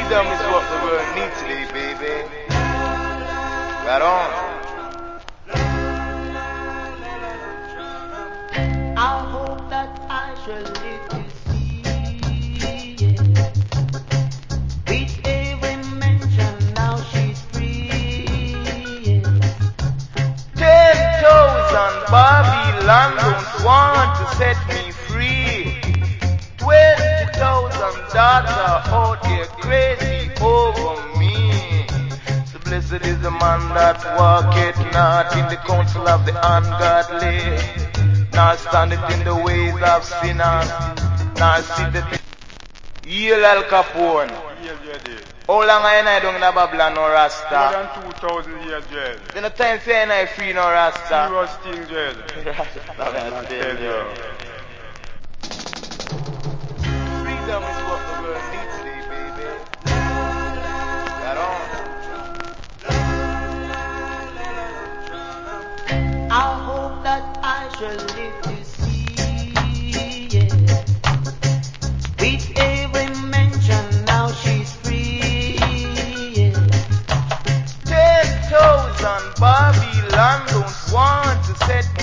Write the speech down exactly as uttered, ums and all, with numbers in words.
Freedom is what the world needs today, baby. Right on. I hope that I shall live to see it. With every mention, now she's free. Ten thousand Babylon don't want to set me free. Twenty thousand daughter out here crazy over me. So blessed is the man that walketh not in the counsel of the ungodly, nor standeth in the ways of sinners, nor sitteth in... Yale Al Capone. How long are you down in the Babylon, no Rasta? More than two thousand years jail. Then the time for you free, no Rasta. Serious thing jail. I tell you. Freedom is what the world needs today, baby. Right on. I hope that I shall live to see it. With every mention, now she's free. Ten thousand Babylon don't want to set